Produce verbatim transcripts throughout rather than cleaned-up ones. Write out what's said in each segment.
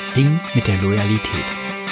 Das Ding mit der Loyalität.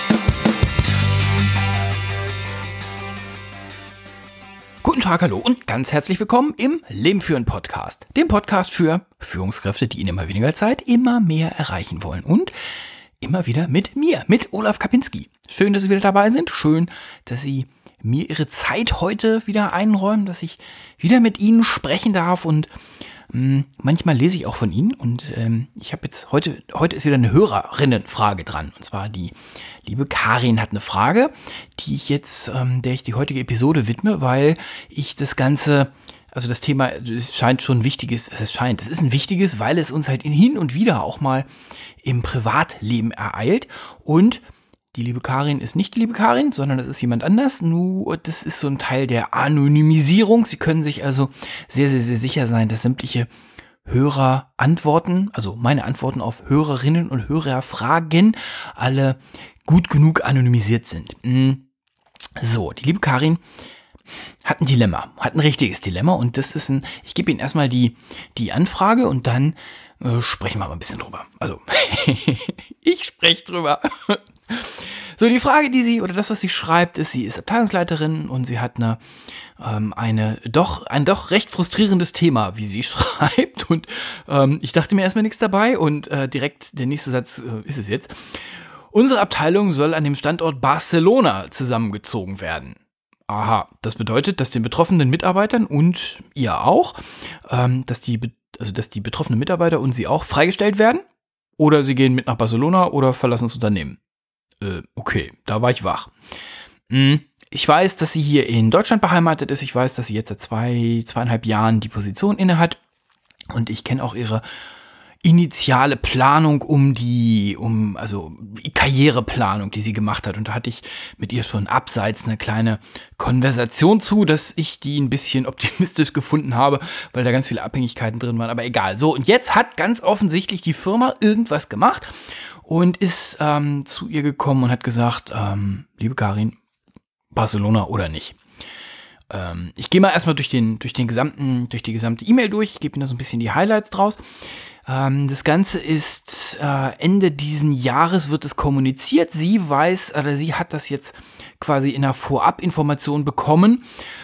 Guten Tag, hallo und ganz herzlich willkommen im Leben führen Podcast. Dem Podcast für Führungskräfte, die in immer weniger Zeit immer mehr erreichen wollen. Und immer wieder mit mir, mit Olaf Kapinski. Schön, dass Sie wieder dabei sind. Schön, dass Sie mir Ihre Zeit heute wieder einräumen, dass ich wieder mit Ihnen sprechen darf. Und mh, manchmal lese ich auch von Ihnen. Und ähm, ich habe jetzt heute, heute ist wieder eine Hörerinnenfrage dran. Und zwar die liebe Karin hat eine Frage, die ich jetzt, ähm, der ich die heutige Episode widme, weil ich das Ganze... Also das Thema, es scheint schon ein wichtiges, es scheint, es ist ein wichtiges, weil es uns halt hin und wieder auch mal im Privatleben ereilt. Und die liebe Karin ist nicht die liebe Karin, sondern das ist jemand anders. Nur das ist so ein Teil der Anonymisierung. Sie können sich also sehr, sehr, sehr sicher sein, dass sämtliche Hörerantworten, also meine Antworten auf Hörerinnen und Hörerfragen, alle gut genug anonymisiert sind. So, die liebe Karin hat ein Dilemma, hat ein richtiges Dilemma und das ist ein, ich gebe Ihnen erstmal die, die Anfrage und dann äh, sprechen wir mal ein bisschen drüber. Also, ich spreche drüber. So, die Frage, die sie, oder das, was sie schreibt, ist, sie ist Abteilungsleiterin und sie hat eine, ähm, eine doch, ein doch recht frustrierendes Thema, wie sie schreibt und ähm, ich dachte mir erstmal nichts dabei und äh, direkt der nächste Satz äh, ist es jetzt. Unsere Abteilung soll an dem Standort Barcelona zusammengezogen werden. Aha, das bedeutet, dass den betroffenen Mitarbeitern und ihr auch, ähm, dass die, also dass die betroffenen Mitarbeiter und sie auch freigestellt werden oder sie gehen mit nach Barcelona oder verlassen das Unternehmen. Äh, okay, da war ich wach. Hm, ich weiß, dass sie hier in Deutschland beheimatet ist. Ich weiß, dass sie jetzt seit zwei, zweieinhalb Jahren die Position innehat und ich kenne auch ihre initiale Planung um die, um, also die Karriereplanung, die sie gemacht hat. Und da hatte ich mit ihr schon abseits eine kleine Konversation zu, dass ich die ein bisschen optimistisch gefunden habe, weil da ganz viele Abhängigkeiten drin waren. Aber egal. So, und jetzt hat ganz offensichtlich die Firma irgendwas gemacht und ist ähm, zu ihr gekommen und hat gesagt, ähm, liebe Karin, Barcelona oder nicht. Ähm, ich gehe mal erstmal durch den, durch den gesamten, durch die gesamte E-Mail durch. Ich gebe Ihnen da so ein bisschen die Highlights draus. Das Ganze ist äh, Ende diesen Jahres wird es kommuniziert. Sie weiß, oder sie hat das jetzt quasi in einer Vorabinformation bekommen.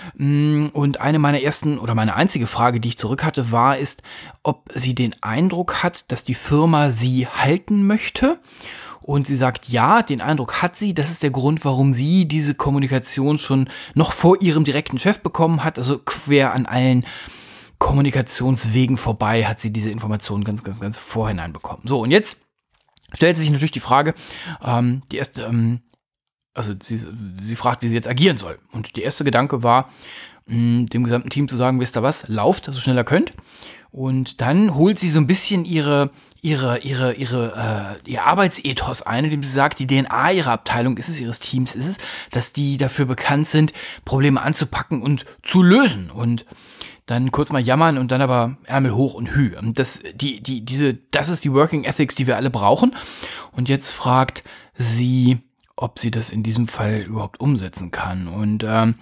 Und eine meiner ersten oder meine einzige Frage, die ich zurück hatte, war, ist, ob sie den Eindruck hat, dass die Firma sie halten möchte. Und sie sagt, ja, den Eindruck hat sie. Das ist der Grund, warum sie diese Kommunikation schon noch vor ihrem direkten Chef bekommen hat. Also quer an allen Kommunikationswegen vorbei hat sie diese Informationen ganz, ganz, ganz vorhinein bekommen. So, und jetzt stellt sich natürlich die Frage, ähm, die erste, ähm, also sie, sie fragt, wie sie jetzt agieren soll. Und der erste Gedanke war, mh, dem gesamten Team zu sagen, wisst ihr was, lauft, so schnell ihr könnt. Und dann holt sie so ein bisschen ihre, ihre, ihre, ihre, äh, ihr Arbeitsethos ein, indem sie sagt, die D N A ihrer Abteilung ist es, ihres Teams ist es, dass die dafür bekannt sind, Probleme anzupacken und zu lösen. Und dann kurz mal jammern und dann aber Ärmel hoch und hü. Und das, die, die, diese, das ist die Working Ethics, die wir alle brauchen. Und jetzt fragt sie, ob sie das in diesem Fall überhaupt umsetzen kann. Und ähm,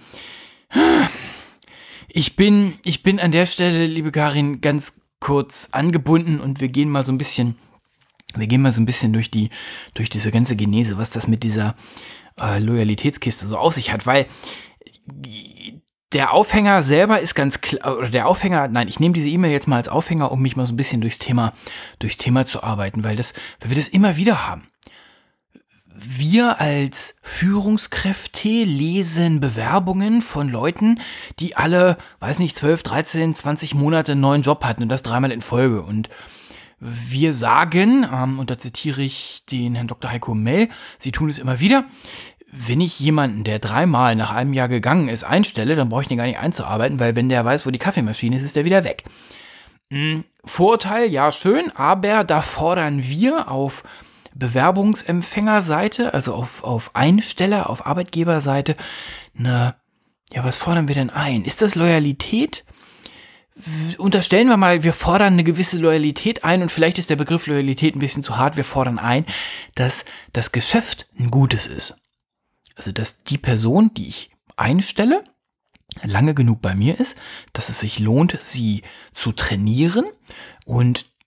ich bin, ich bin an der Stelle, liebe Karin, ganz kurz angebunden und wir gehen mal so ein bisschen, wir gehen mal so ein bisschen durch die, durch diese ganze Genese, was das mit dieser äh, Loyalitätskiste so auf sich hat, weil der Aufhänger selber ist ganz klar, oder der Aufhänger, nein, ich nehme diese E-Mail jetzt mal als Aufhänger, um mich mal so ein bisschen durchs Thema, durchs Thema zu arbeiten, weil das, weil wir das immer wieder haben. Wir als Führungskräfte lesen Bewerbungen von Leuten, die alle, weiß nicht, zwölf, dreizehn, zwanzig Monate einen neuen Job hatten und das dreimal in Folge. Und wir sagen, ähm, und da zitiere ich den Herrn Doktor Heiko Mell, sie tun es immer wieder, wenn ich jemanden, der dreimal nach einem Jahr gegangen ist, einstelle, dann brauche ich den gar nicht einzuarbeiten, weil wenn der weiß, wo die Kaffeemaschine ist, ist der wieder weg. Hm, Vorurteil, ja schön, aber da fordern wir auf Bewerbungsempfängerseite, also auf, auf Einsteller, auf Arbeitgeberseite, eine, ja, was fordern wir denn ein? Ist das Loyalität? Unterstellen wir mal, wir fordern eine gewisse Loyalität ein und vielleicht ist der Begriff Loyalität ein bisschen zu hart. Wir fordern ein, dass das Geschäft ein gutes ist. Also, dass die Person, die ich einstelle, lange genug bei mir ist, dass es sich lohnt, sie zu trainieren und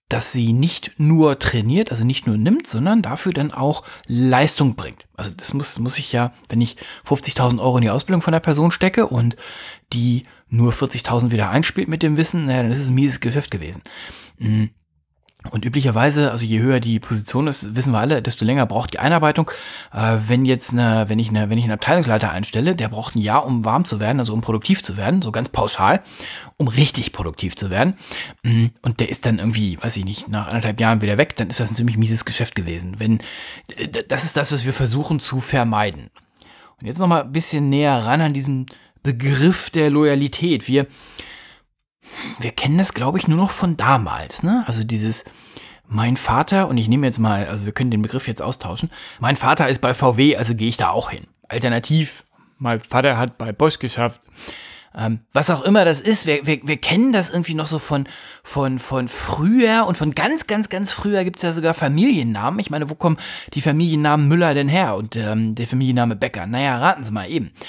dass sie nicht nur trainiert, also nicht nur nimmt, sondern dafür dann auch Leistung bringt. Also das muss, muss ich ja, wenn ich fünfzigtausend Euro in die Ausbildung von einer Person stecke und die nur vierzigtausend wieder einspielt mit dem Wissen, naja, dann ist es ein mieses Geschäft gewesen. Und üblicherweise, also je höher die Position ist, wissen wir alle, desto länger braucht die Einarbeitung. Äh, wenn jetzt eine, wenn ich eine, wenn ich einen Abteilungsleiter einstelle, der braucht ein Jahr, um warm zu werden, also um produktiv zu werden, so ganz pauschal, um richtig produktiv zu werden. Und der ist dann irgendwie, weiß ich nicht, nach anderthalb Jahren wieder weg, dann ist das ein ziemlich mieses Geschäft gewesen. Wenn, das ist das, was wir versuchen zu vermeiden. Und jetzt noch mal ein bisschen näher ran an diesen Begriff der Loyalität. Wir Wir kennen das, glaube ich, nur noch von damals, ne? Also dieses, mein Vater, und ich nehme jetzt mal, also wir können den Begriff jetzt austauschen, mein Vater ist bei V W, also gehe ich da auch hin. Alternativ, mein Vater hat bei Bosch geschafft. Ähm, was auch immer das ist, wir, wir, wir kennen das irgendwie noch so von, von, von früher und von ganz, ganz, ganz früher gibt es ja sogar Familiennamen. Ich meine, wo kommen die Familiennamen Müller denn her und ähm, der Familienname Becker? Naja, raten Sie mal eben.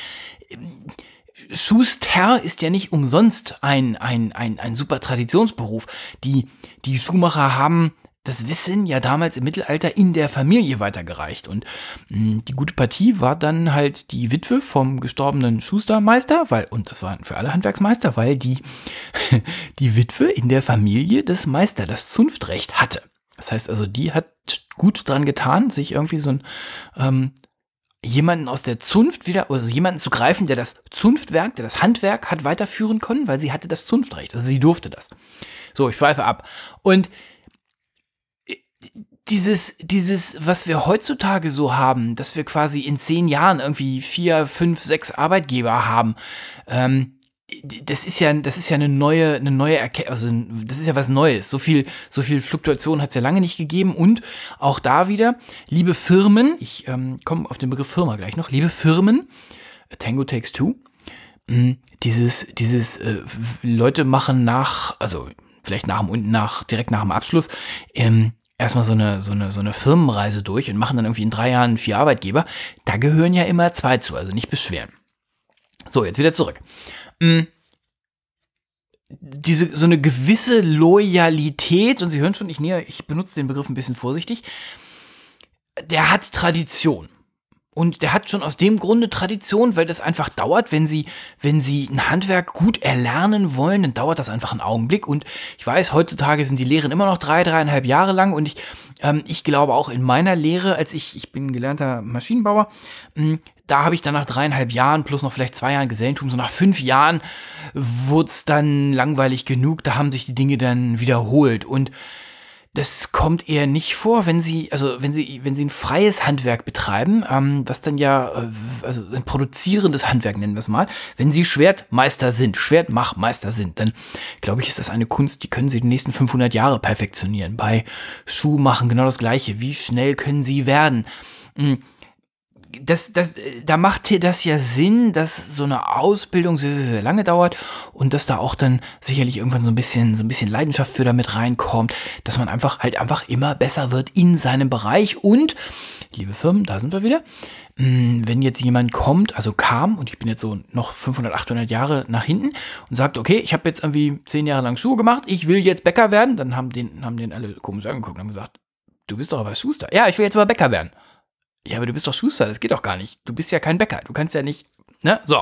Schuster ist ja nicht umsonst ein, ein, ein, ein super Traditionsberuf. Die, die Schuhmacher haben das Wissen ja damals im Mittelalter in der Familie weitergereicht. Und mh, die gute Partie war dann halt die Witwe vom gestorbenen Schustermeister, weil, und das war für alle Handwerksmeister, weil die, die Witwe in der Familie des Meister das Zunftrecht hatte. Das heißt also, die hat gut dran getan, sich irgendwie so ein ähm, jemanden aus der Zunft wieder, also jemanden zu greifen, der das Zunftwerk, der das Handwerk hat weiterführen können, weil sie hatte das Zunftrecht. Also sie durfte das. So, ich schweife ab. Und dieses, dieses, was wir heutzutage so haben, dass wir quasi in zehn Jahren irgendwie vier, fünf, sechs Arbeitgeber haben, ähm, das ist ja, das ist ja eine neue, eine neue Erkenntnis, also das ist ja was Neues. So viel, so viel Fluktuation hat es ja lange nicht gegeben. Und auch da wieder, liebe Firmen, ich ähm, komme auf den Begriff Firma gleich noch, liebe Firmen, Tango Takes Two, mh, dieses, dieses äh, Leute machen nach, also vielleicht nach dem und nach, direkt nach dem Abschluss, ähm, erstmal so eine, so eine, so eine Firmenreise durch und machen dann irgendwie in drei Jahren vier Arbeitgeber. Da gehören ja immer zwei zu, also nicht beschweren. So, jetzt wieder zurück. Diese, so eine gewisse Loyalität, und Sie hören schon, ich, näher, ich benutze den Begriff ein bisschen vorsichtig, der hat Tradition. Und der hat schon aus dem Grunde Tradition, weil das einfach dauert, wenn Sie, wenn Sie ein Handwerk gut erlernen wollen, dann dauert das einfach einen Augenblick. Und ich weiß, heutzutage sind die Lehren immer noch drei, dreieinhalb Jahre lang. Und ich, ähm, ich glaube auch in meiner Lehre, als ich, ich bin gelernter Maschinenbauer, mh, da habe ich dann nach dreieinhalb Jahren plus noch vielleicht zwei Jahren Gesellentum, so nach fünf Jahren wurde es dann langweilig genug, da haben sich die Dinge dann wiederholt. Und das kommt eher nicht vor, wenn Sie, also wenn Sie, wenn Sie ein freies Handwerk betreiben, ähm, was dann ja, äh, also ein produzierendes Handwerk nennen wir es mal, wenn Sie Schwertmeister sind, Schwertmachmeister sind, dann glaube ich, ist das eine Kunst, die können Sie die nächsten fünfhundert Jahre perfektionieren. Bei Schuhmachen genau das Gleiche. Wie schnell können Sie werden? Mhm. Das, das, da macht hier das ja Sinn, dass so eine Ausbildung sehr, sehr, sehr lange dauert und dass da auch dann sicherlich irgendwann so ein bisschen, so ein bisschen Leidenschaft für damit reinkommt, dass man einfach halt einfach immer besser wird in seinem Bereich. Und, liebe Firmen, da sind wir wieder, wenn jetzt jemand kommt, also kam, und ich bin jetzt so noch fünfhundert, achthundert Jahre nach hinten und sagt, okay, ich habe jetzt irgendwie zehn Jahre lang Schuhe gemacht, ich will jetzt Bäcker werden, dann haben den, haben den alle komisch angeguckt und haben gesagt, du bist doch aber Schuster. Ja, ich will jetzt aber Bäcker werden. Ja, aber du bist doch Schuster, das geht doch gar nicht. Du bist ja kein Bäcker, du kannst ja nicht, ne? So.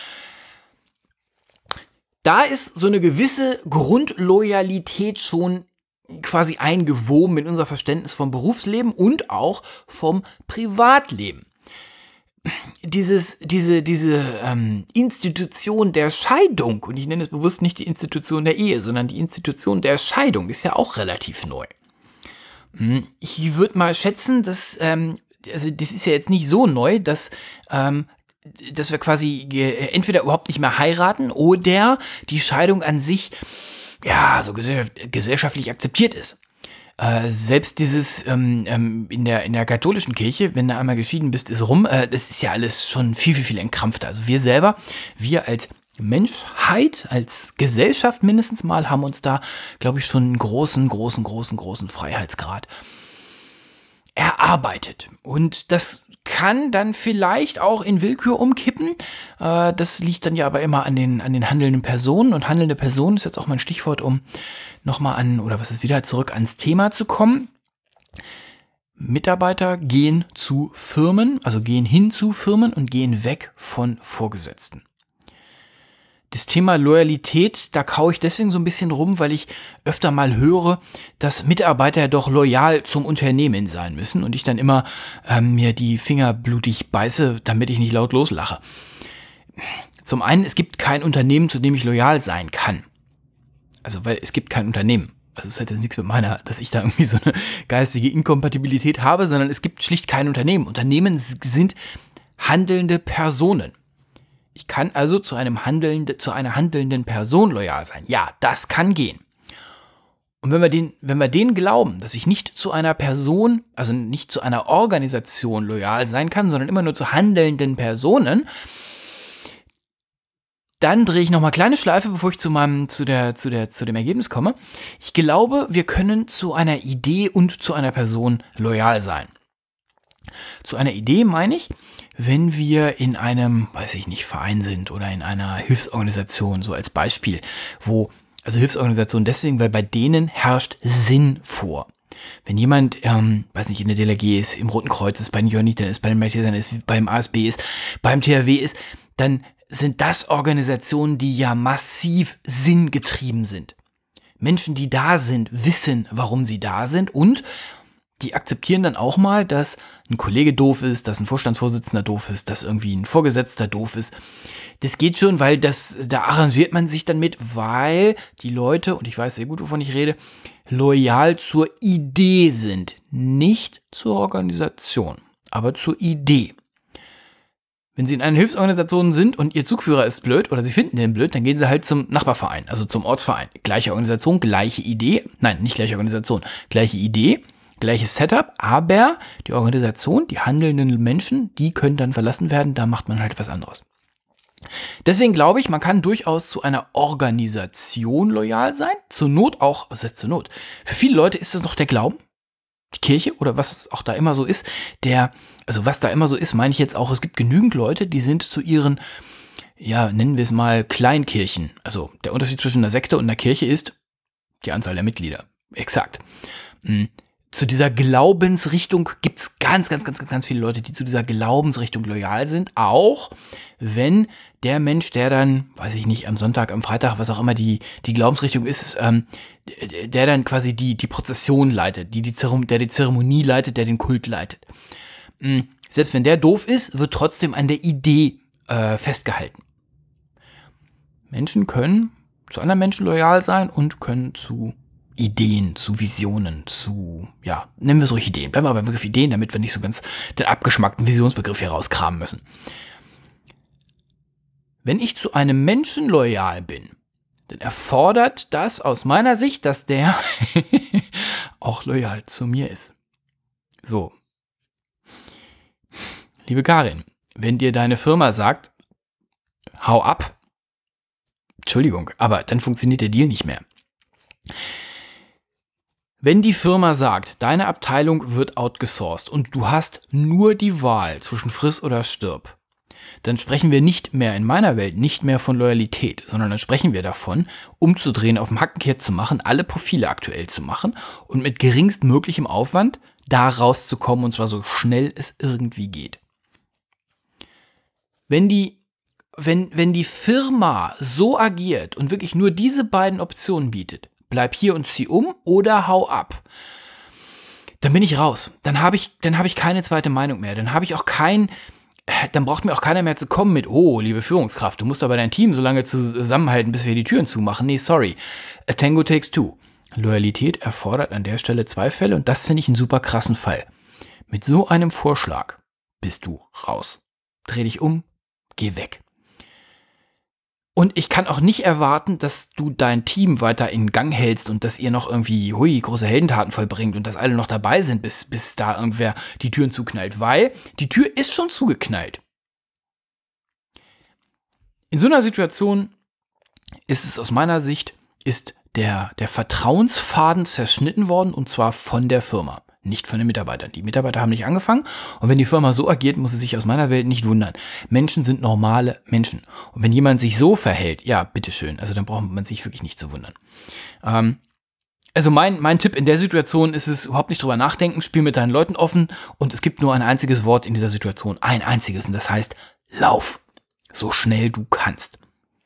Da ist so eine gewisse Grundloyalität schon quasi eingewoben in unser Verständnis vom Berufsleben und auch vom Privatleben. Dieses, diese, diese ähm, Institution der Scheidung, und ich nenne es bewusst nicht die Institution der Ehe, sondern die Institution der Scheidung, ist ja auch relativ neu. Ich würde mal schätzen, dass ähm, also das ist ja jetzt nicht so neu, dass, ähm, dass wir quasi ge- entweder überhaupt nicht mehr heiraten oder die Scheidung an sich ja so gesellschaft- gesellschaftlich akzeptiert ist. Äh, selbst dieses ähm, ähm, in der in der katholischen Kirche, wenn du einmal geschieden bist, ist rum, äh, das ist ja alles schon viel, viel, viel entkrampfter. Also wir selber, wir als Menschheit, als Gesellschaft mindestens mal, haben uns da, glaube ich, schon einen großen, großen, großen, großen Freiheitsgrad erarbeitet. Und das kann dann vielleicht auch in Willkür umkippen. Äh, das liegt dann ja aber immer an den, an den handelnden Personen. Und handelnde Personen ist jetzt auch mal ein Stichwort, um nochmal an, oder was ist wieder, zurück ans Thema zu kommen. Mitarbeiter gehen zu Firmen, also gehen hin zu Firmen und gehen weg von Vorgesetzten. Das Thema Loyalität, da kaue ich deswegen so ein bisschen rum, weil ich öfter mal höre, dass Mitarbeiter ja doch loyal zum Unternehmen sein müssen und ich dann immer ähm, mir die Finger blutig beiße, damit ich nicht laut loslache. Zum einen, es gibt kein Unternehmen, zu dem ich loyal sein kann. Also, weil es gibt kein Unternehmen. Also es hat jetzt nichts mit meiner, dass ich da irgendwie so eine geistige Inkompatibilität habe, sondern es gibt schlicht kein Unternehmen. Unternehmen sind handelnde Personen. Ich kann also zu einem handelnde, zu einer handelnden Person loyal sein. Ja, das kann gehen. Und wenn wir den, wenn wir denen glauben, dass ich nicht zu einer Person, also nicht zu einer Organisation loyal sein kann, sondern immer nur zu handelnden Personen, dann drehe ich nochmal kleine Schleife, bevor ich zu meinem, zu der, zu der, zu dem Ergebnis komme. Ich glaube, wir können zu einer Idee und zu einer Person loyal sein. Zu einer Idee meine ich, wenn wir in einem, weiß ich nicht, Verein sind oder in einer Hilfsorganisation, so als Beispiel, wo, also Hilfsorganisation deswegen, weil bei denen herrscht Sinn vor. Wenn jemand, ähm, weiß nicht, in der D L R G ist, im Roten Kreuz ist, bei den Johannitern ist, bei den Maltesern ist, beim A S B ist, beim T H W ist, dann sind das Organisationen, die ja massiv sinngetrieben sind. Menschen, die da sind, wissen, warum sie da sind und die akzeptieren dann auch mal, dass ein Kollege doof ist, dass ein Vorstandsvorsitzender doof ist, dass irgendwie ein Vorgesetzter doof ist. Das geht schon, weil das, da arrangiert man sich dann mit, weil die Leute, und ich weiß sehr gut, wovon ich rede, loyal zur Idee sind. Nicht zur Organisation, aber zur Idee. Wenn sie in einer Hilfsorganisation sind und ihr Zugführer ist blöd oder sie finden den blöd, dann gehen sie halt zum Nachbarverein, also zum Ortsverein. Gleiche Organisation, gleiche Idee. Nein, nicht gleiche Organisation. Gleiche Idee, gleiches Setup, aber die Organisation, die handelnden Menschen, die können dann verlassen werden, da macht man halt was anderes. Deswegen glaube ich, man kann durchaus zu einer Organisation loyal sein. Zur Not auch, was heißt zur Not? Für viele Leute ist das noch der Glauben. Die Kirche oder was auch da immer so ist, der, also was da immer so ist, meine ich jetzt auch, es gibt genügend Leute, die sind zu ihren, ja, nennen wir es mal Kleinkirchen. Also der Unterschied zwischen einer Sekte und einer Kirche ist die Anzahl der Mitglieder. Exakt. Zu dieser Glaubensrichtung gibt es ganz, ganz, ganz, ganz, ganz viele Leute, die zu dieser Glaubensrichtung loyal sind, auch wenn der Mensch, der dann, weiß ich nicht, am Sonntag, am Freitag, was auch immer die, die Glaubensrichtung ist, ähm, der dann quasi die, die Prozession leitet, die die Zerem- der die Zeremonie leitet, der den Kult leitet. Mhm. Selbst wenn der doof ist, wird trotzdem an der Idee äh, festgehalten. Menschen können zu anderen Menschen loyal sein und können zu Ideen, zu Visionen, zu, ja, nennen wir es ruhig Ideen. Bleiben wir beim Begriff Ideen, damit wir nicht so ganz den abgeschmackten Visionsbegriff hier rauskramen müssen. Wenn ich zu einem Menschen loyal bin, dann erfordert das aus meiner Sicht, dass der auch loyal zu mir ist. So. Liebe Karin, wenn dir deine Firma sagt, hau ab, Entschuldigung, aber dann funktioniert der Deal nicht mehr. Wenn die Firma sagt, deine Abteilung wird outgesourced und du hast nur die Wahl zwischen friss oder stirb, dann sprechen wir nicht mehr in meiner Welt, nicht mehr von Loyalität, sondern dann sprechen wir davon, umzudrehen, auf dem Hackenkehrt zu machen, alle Profile aktuell zu machen und mit geringstmöglichem Aufwand da rauszukommen und zwar so schnell es irgendwie geht. Wenn die, wenn, wenn die Firma so agiert und wirklich nur diese beiden Optionen bietet, bleib hier und zieh um oder hau ab, dann bin ich raus. Dann habe ich, dann habe ich keine zweite Meinung mehr. Dann habe ich auch kein, dann braucht mir auch keiner mehr zu kommen mit, oh, liebe Führungskraft, du musst aber dein Team so lange zusammenhalten, bis wir die Türen zumachen. Nee, sorry. A tango takes two. Loyalität erfordert an der Stelle zwei Fälle und das finde ich einen super krassen Fall. Mit so einem Vorschlag bist du raus. Dreh dich um, geh weg. Und ich kann auch nicht erwarten, dass du dein Team weiter in Gang hältst und dass ihr noch irgendwie, hui, große Heldentaten vollbringt und dass alle noch dabei sind, bis, bis da irgendwer die Türen zuknallt, weil die Tür ist schon zugeknallt. In so einer Situation ist es aus meiner Sicht, ist der, der Vertrauensfaden zerschnitten worden und zwar von der Firma, nicht von den Mitarbeitern. Die Mitarbeiter haben nicht angefangen und wenn die Firma so agiert, muss sie sich aus meiner Welt nicht wundern. Menschen sind normale Menschen. Und wenn jemand sich so verhält, ja, bitteschön, also dann braucht man sich wirklich nicht zu wundern. Ähm, also mein, mein Tipp in der Situation ist es, überhaupt nicht drüber nachdenken, spiel mit deinen Leuten offen und es gibt nur ein einziges Wort in dieser Situation, ein einziges und das heißt, lauf, so schnell du kannst.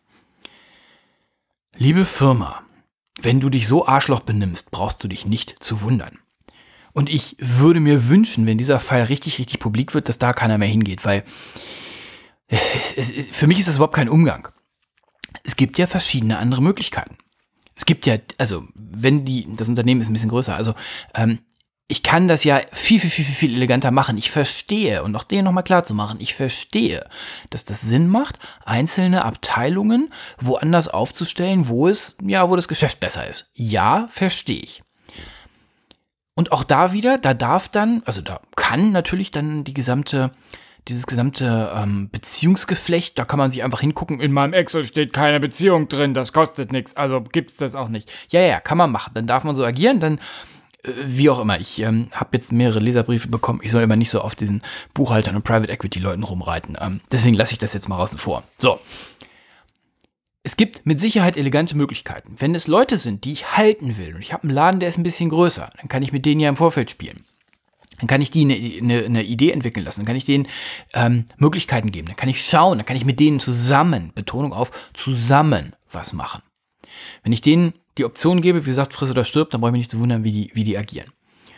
Liebe Firma, wenn du dich so Arschloch benimmst, brauchst du dich nicht zu wundern. Und ich würde mir wünschen, wenn dieser Fall richtig, richtig publik wird, dass da keiner mehr hingeht, weil es, es, es, für mich ist das überhaupt kein Umgang. Es gibt ja verschiedene andere Möglichkeiten. Es gibt ja, also wenn die, das Unternehmen ist ein bisschen größer, also ähm, ich kann das ja viel, viel, viel, viel eleganter machen. Ich verstehe, und auch denen nochmal klar zu machen, ich verstehe, dass das Sinn macht, einzelne Abteilungen woanders aufzustellen, wo es, ja, wo das Geschäft besser ist. Ja, verstehe ich. Und auch da wieder, da darf dann, also da kann natürlich dann die gesamte, dieses gesamte ähm, Beziehungsgeflecht, da kann man sich einfach hingucken, in meinem Excel steht keine Beziehung drin, das kostet nichts, also gibt's das auch nicht. Ja, ja, kann man machen, dann darf man so agieren, dann äh, wie auch immer. Ich ähm, habe jetzt mehrere Leserbriefe bekommen, ich soll immer nicht so auf diesen Buchhaltern und Private Equity Leuten rumreiten, ähm, deswegen lasse ich das jetzt mal außen vor. So. Es gibt mit Sicherheit elegante Möglichkeiten. Wenn es Leute sind, die ich halten will und ich habe einen Laden, der ist ein bisschen größer, dann kann ich mit denen ja im Vorfeld spielen. Dann kann ich die eine, eine, eine Idee entwickeln lassen, dann kann ich denen ähm, Möglichkeiten geben, dann kann ich schauen, dann kann ich mit denen zusammen, Betonung auf zusammen was machen. Wenn ich denen die Option gebe, wie gesagt, friss oder stirb, dann brauche ich mich nicht zu wundern, wie die, wie die agieren.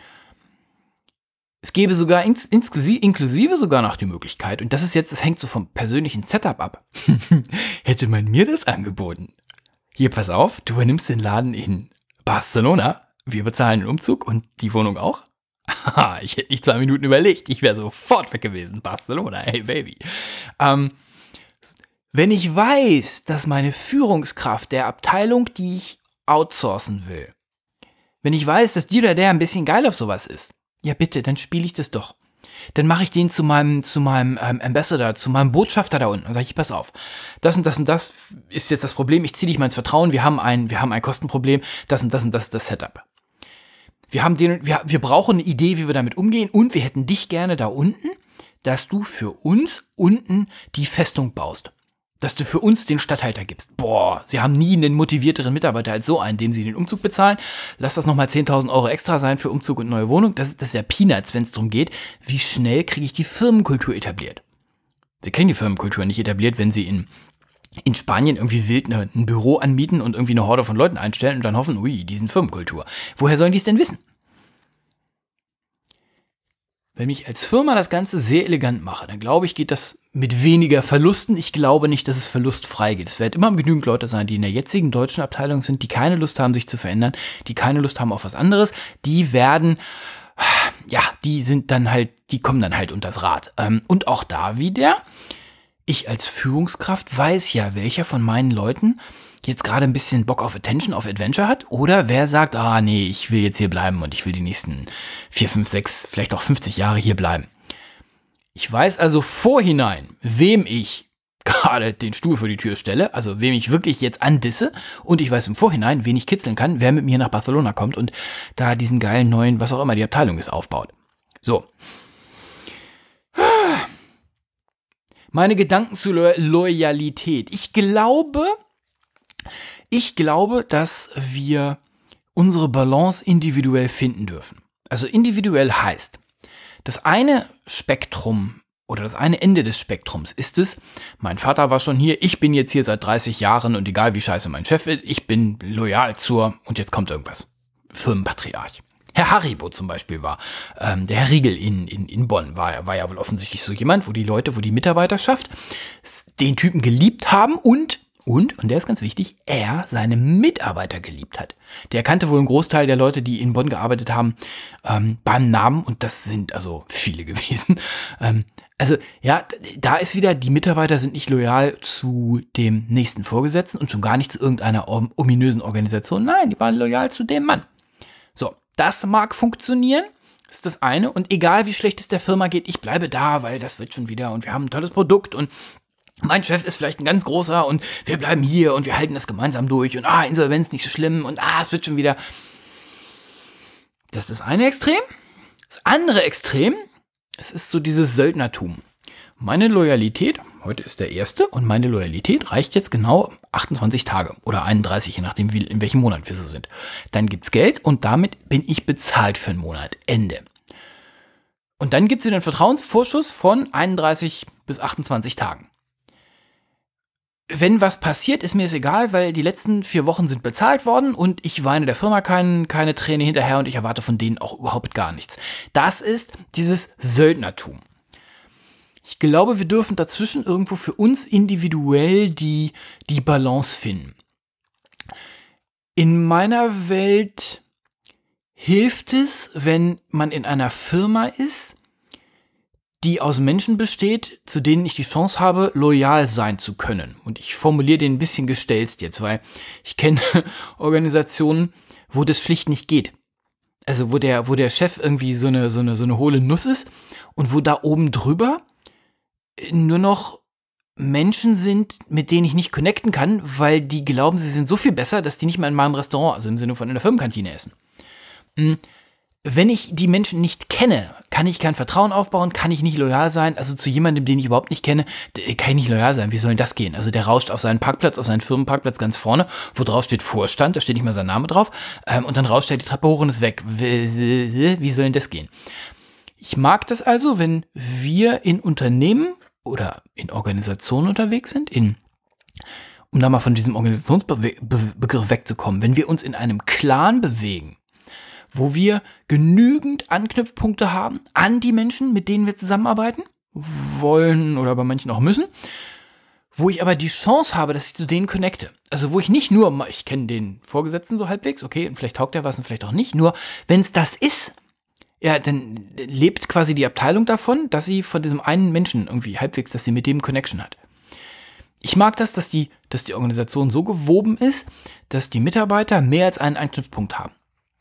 Es gäbe sogar ins, inklusive, inklusive sogar noch die Möglichkeit, und das ist jetzt, das hängt so vom persönlichen Setup ab. Hätte man mir das angeboten. Hier, pass auf, du übernimmst den Laden in Barcelona, wir bezahlen den Umzug und die Wohnung auch. Haha, ich hätte nicht zwei Minuten überlegt, ich wäre sofort weg gewesen. Barcelona, hey Baby. Ähm, wenn ich weiß, dass meine Führungskraft der Abteilung, die ich outsourcen will, wenn ich weiß, dass die oder der ein bisschen geil auf sowas ist, ja bitte, dann spiele ich das doch. Dann mache ich den zu meinem, zu meinem ähm, Ambassador, zu meinem Botschafter da unten und sage ich, pass auf, das und das und das ist jetzt das Problem, ich ziehe dich mal ins Vertrauen, wir haben ein, wir haben ein Kostenproblem, das und das und das ist das Setup. Wir haben den, wir, wir brauchen eine Idee, wie wir damit umgehen und wir hätten dich gerne da unten, dass du für uns unten die Festung baust. Dass du für uns den Statthalter gibst. Boah, sie haben nie einen motivierteren Mitarbeiter als so einen, dem sie den Umzug bezahlen. Lass das nochmal zehntausend Euro extra sein für Umzug und neue Wohnung. Das, das ist ja Peanuts, wenn es darum geht, wie schnell kriege ich die Firmenkultur etabliert. Sie kriegen die Firmenkultur nicht etabliert, wenn sie in, in Spanien irgendwie wild eine, ein Büro anmieten und irgendwie eine Horde von Leuten einstellen und dann hoffen, ui, die sind Firmenkultur. Woher sollen die es denn wissen? Wenn ich als Firma das Ganze sehr elegant mache, dann glaube ich, geht das mit weniger Verlusten. Ich glaube nicht, dass es verlustfrei geht. Es werden immer genügend Leute sein, die in der jetzigen deutschen Abteilung sind, die keine Lust haben, sich zu verändern, die keine Lust haben auf was anderes. Die werden, ja, die sind dann halt, die kommen dann halt unters Rad. Und auch da wieder, ich als Führungskraft weiß ja, welcher von meinen Leuten jetzt gerade ein bisschen Bock auf Attention, auf Adventure hat oder wer sagt, ah nee, ich will jetzt hier bleiben und ich will die nächsten vier, fünf, sechs, vielleicht auch fünfzig Jahre hier bleiben. Ich weiß also vorhinein, wem ich gerade den Stuhl vor die Tür stelle, also wem ich wirklich jetzt andisse und ich weiß im Vorhinein, wen ich kitzeln kann, wer mit mir nach Barcelona kommt und da diesen geilen neuen, was auch immer die Abteilung ist, aufbaut. So. Meine Gedanken zu Lo- Loyalität. Ich glaube, Ich glaube, dass wir unsere Balance individuell finden dürfen. Also individuell heißt, das eine Spektrum oder das eine Ende des Spektrums ist es, mein Vater war schon hier, ich bin jetzt hier seit dreißig Jahren und egal wie scheiße mein Chef ist, ich bin loyal zur, und jetzt kommt irgendwas, Firmenpatriarch. Herr Haribo zum Beispiel war, ähm, der Herr Riegel in, in, in Bonn war, war ja wohl offensichtlich so jemand, wo die Leute, wo die Mitarbeiterschaft den Typen geliebt haben und Und, und der ist ganz wichtig, er seine Mitarbeiter geliebt hat. Der kannte wohl einen Großteil der Leute, die in Bonn gearbeitet haben, ähm, beim Namen. Und das sind also viele gewesen. Ähm, also ja, da ist wieder, die Mitarbeiter sind nicht loyal zu dem nächsten Vorgesetzten und schon gar nicht zu irgendeiner ominösen Organisation. Nein, die waren loyal zu dem Mann. So, das mag funktionieren. Das ist das eine. Und egal wie schlecht es der Firma geht, ich bleibe da, weil das wird schon wieder und wir haben ein tolles Produkt und mein Chef ist vielleicht ein ganz großer und wir bleiben hier und wir halten das gemeinsam durch und ah, Insolvenz nicht so schlimm und ah, es wird schon wieder. Das ist das eine Extrem. Das andere Extrem, es ist so dieses Söldnertum. Meine Loyalität, heute ist der erste, und meine Loyalität reicht jetzt genau achtundzwanzig Tage oder einunddreißig, je nachdem, wie, in welchem Monat wir so sind. Dann gibt's Geld und damit bin ich bezahlt für einen Monat. Ende. Und dann gibt es wieder einen Vertrauensvorschuss von einunddreißig bis achtundzwanzig Tagen. Wenn was passiert, ist mir es egal, weil die letzten vier Wochen sind bezahlt worden und ich weine der Firma kein, keine Träne hinterher und ich erwarte von denen auch überhaupt gar nichts. Das ist dieses Söldnertum. Ich glaube, wir dürfen dazwischen irgendwo für uns individuell die, die Balance finden. In meiner Welt hilft es, wenn man in einer Firma ist, die aus Menschen besteht, zu denen ich die Chance habe, loyal sein zu können. Und ich formuliere den ein bisschen gestelzt jetzt, weil ich kenne Organisationen, wo das schlicht nicht geht. Also wo der, wo der Chef irgendwie so eine, so eine, so eine hohle Nuss ist und wo da oben drüber nur noch Menschen sind, mit denen ich nicht connecten kann, weil die glauben, sie sind so viel besser, dass die nicht mal in meinem Restaurant, also im Sinne von in der Firmenkantine essen. Wenn ich die Menschen nicht kenne, kann ich kein Vertrauen aufbauen, kann ich nicht loyal sein. Also zu jemandem, den ich überhaupt nicht kenne, kann ich nicht loyal sein. Wie soll denn das gehen? Also der rauscht auf seinen Parkplatz, auf seinen Firmenparkplatz ganz vorne, wo drauf steht Vorstand, da steht nicht mal sein Name drauf. Ähm, und dann rauscht er die Treppe hoch und ist weg. Wie soll denn das gehen? Ich mag das also, wenn wir in Unternehmen oder in Organisationen unterwegs sind, in, um da mal von diesem Organisationsbegriff wegzukommen, wenn wir uns in einem Clan bewegen, wo wir genügend Anknüpfpunkte haben an die Menschen, mit denen wir zusammenarbeiten wollen oder bei manchen auch müssen, wo ich aber die Chance habe, dass ich zu denen connecte. Also wo ich nicht nur, ich kenne den Vorgesetzten so halbwegs, okay, und vielleicht taugt er was und vielleicht auch nicht, nur wenn es das ist, ja, dann lebt quasi die Abteilung davon, dass sie von diesem einen Menschen irgendwie halbwegs, dass sie mit dem Connection hat. Ich mag das, dass die, dass die Organisation so gewoben ist, dass die Mitarbeiter mehr als einen Anknüpfpunkt haben.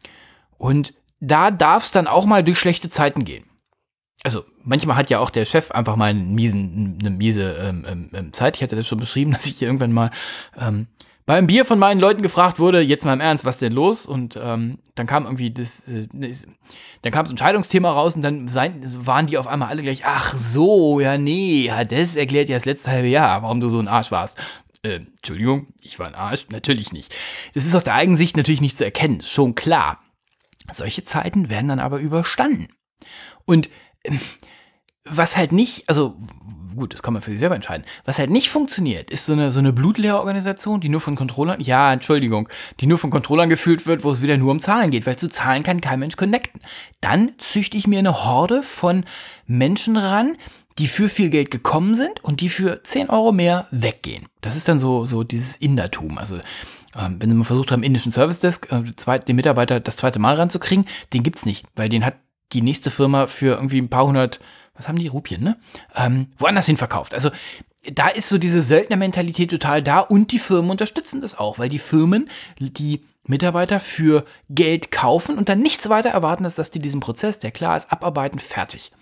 Und da darf es dann auch mal durch schlechte Zeiten gehen. Also manchmal hat ja auch der Chef einfach mal einen miesen, eine miese ähm, ähm, Zeit. Ich hatte das schon beschrieben, dass ich irgendwann mal ähm, beim Bier von meinen Leuten gefragt wurde, jetzt mal im Ernst, was denn los? Und ähm, dann kam irgendwie das, äh, das dann kam so ein Scheidungsthema raus und dann sein, waren die auf einmal alle gleich, ach so, ja nee, ja, das erklärt ja das letzte halbe Jahr, warum du so ein Arsch warst. Äh, Entschuldigung, ich war ein Arsch? Natürlich nicht. Das ist aus der eigenen Sicht natürlich nicht zu erkennen, schon klar. Solche Zeiten werden dann aber überstanden. Und äh, was halt nicht, also gut, das kann man für sich selber entscheiden. Was halt nicht funktioniert, ist so eine, so eine blutleere Organisation, die nur von Controllern, ja, Entschuldigung, die nur von Controllern geführt wird, wo es wieder nur um Zahlen geht, weil zu Zahlen kann kein Mensch connecten. Dann züchte ich mir eine Horde von Menschen ran, die für viel Geld gekommen sind und die für zehn Euro mehr weggehen. Das ist dann so, so dieses Indertum. Also ähm, wenn sie mal versucht haben, indischen Service Desk, äh, zweit, den Mitarbeiter das zweite Mal ranzukriegen, den gibt's nicht, weil den hat die nächste Firma für irgendwie ein paar hundert, was haben die, Rupien, ne? Ähm, woanders hin verkauft. Also da ist so diese Söldnermentalität total da und die Firmen unterstützen das auch, weil die Firmen die Mitarbeiter für Geld kaufen und dann nichts weiter erwarten, als dass die diesen Prozess, der klar ist, abarbeiten, fertig.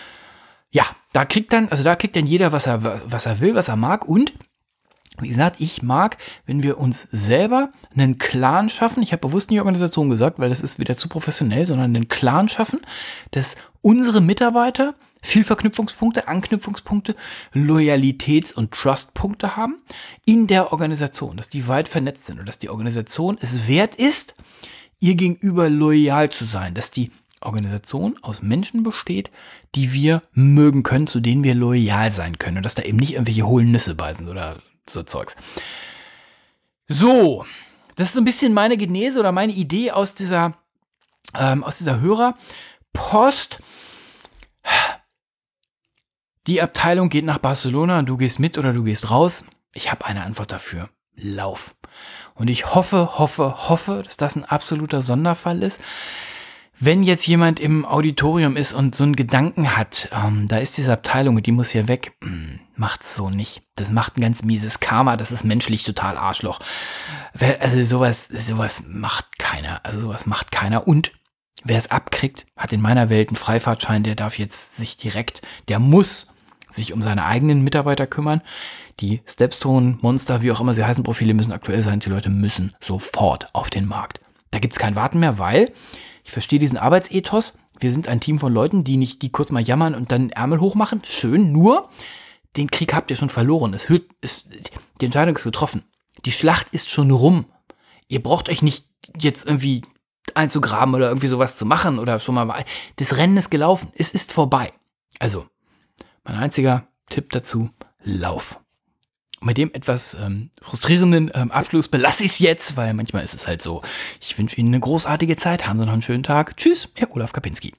Ja, da kriegt dann, also da kriegt dann jeder, was er, was er will, was er mag und wie gesagt, ich mag, wenn wir uns selber einen Clan schaffen, ich habe bewusst nicht Organisation gesagt, weil das ist wieder zu professionell, sondern einen Clan schaffen, dass unsere Mitarbeiter viel Verknüpfungspunkte, Anknüpfungspunkte, Loyalitäts- und Trustpunkte haben in der Organisation, dass die weit vernetzt sind und dass die Organisation es wert ist, ihr gegenüber loyal zu sein, dass die Organisation aus Menschen besteht, die wir mögen können, zu denen wir loyal sein können und dass da eben nicht irgendwelche hohlen Nüsse bei sind oder so Zeugs. So, das ist so ein bisschen meine Genese oder meine Idee aus dieser, ähm, aus dieser Hörerpost. Die Abteilung geht nach Barcelona und du gehst mit oder du gehst raus. Ich habe eine Antwort dafür. Lauf. Und ich hoffe, hoffe, hoffe, dass das ein absoluter Sonderfall ist. Wenn jetzt jemand im Auditorium ist und so einen Gedanken hat, ähm, da ist diese Abteilung und die muss hier weg, mh, macht's so nicht. Das macht ein ganz mieses Karma, das ist menschlich total Arschloch. Also sowas, sowas macht keiner. Also sowas macht keiner. Und wer es abkriegt, hat in meiner Welt einen Freifahrtschein, der darf jetzt sich direkt, der muss sich um seine eigenen Mitarbeiter kümmern. Die Stepstone, Monster, wie auch immer sie heißen, Profile müssen aktuell sein. Die Leute müssen sofort auf den Markt. Da gibt's kein Warten mehr, weil ich verstehe diesen Arbeitsethos. Wir sind ein Team von Leuten, die nicht, die kurz mal jammern und dann Ärmel hochmachen. Schön, nur den Krieg habt ihr schon verloren. Es hört, es, die Entscheidung ist getroffen. Die Schlacht ist schon rum. Ihr braucht euch nicht jetzt irgendwie einzugraben oder irgendwie sowas zu machen oder schon mal. Das Rennen ist gelaufen. Es ist vorbei. Also, mein einziger Tipp dazu, lauf. Und mit dem etwas ähm, frustrierenden ähm, Abschluss belasse ich es jetzt, weil manchmal ist es halt so. Ich wünsche Ihnen eine großartige Zeit. Haben Sie noch einen schönen Tag. Tschüss, Ihr Olaf Kapinski.